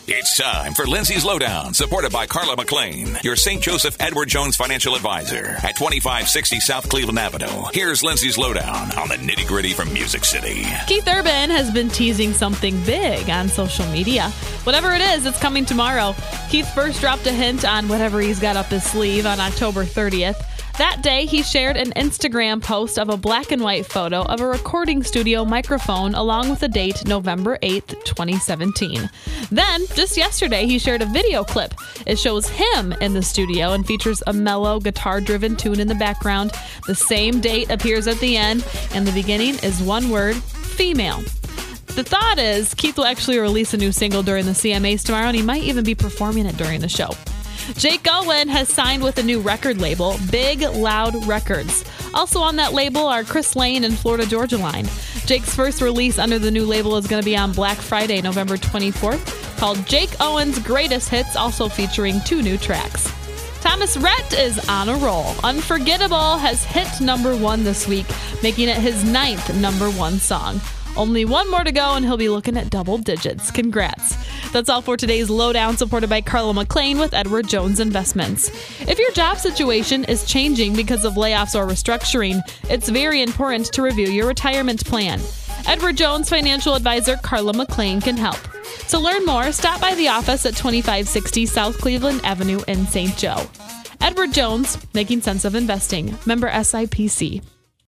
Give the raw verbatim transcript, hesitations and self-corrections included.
It's time for Lindsay's Lowdown, supported by Carla McLean, your Saint Joseph Edward Jones financial advisor at twenty-five sixty South Cleveland Avenue. Here's Lindsay's Lowdown on the nitty-gritty from Music City. Keith Urban has been teasing something big on social media. Whatever it is, it's coming tomorrow. Keith first dropped a hint on whatever he's got up his sleeve on October thirtieth. That day, he shared an Instagram post of a black and white photo of a recording studio microphone along with the date November eighth, twenty seventeen. Then, just yesterday, he shared a video clip. It shows him in the studio and features a mellow, guitar-driven tune in the background. The same date appears at the end, and the beginning is one word, female. The thought is Keith will actually release a new single during the C M As tomorrow, and he might even be performing it during the show. Jake Owen has signed with a new record label, Big Loud Records. Also on that label are Chris Lane and Florida Georgia Line. Jake's first release under the new label is going to be on Black Friday, November twenty-fourth, called Jake Owen's Greatest Hits, also featuring two new tracks. Thomas Rhett is on a roll. Unforgettable has hit number one this week, making it his ninth number one song. Only one more to go, and he'll be looking at double digits. Congrats. That's all for today's Lowdown, supported by Carla McLean with Edward Jones Investments. If your job situation is changing because of layoffs or restructuring, it's very important to review your retirement plan. Edward Jones financial advisor Carla McLean can help. To learn more, stop by the office at twenty-five sixty South Cleveland Avenue in Saint Joe. Edward Jones, making sense of investing. Member S I P C.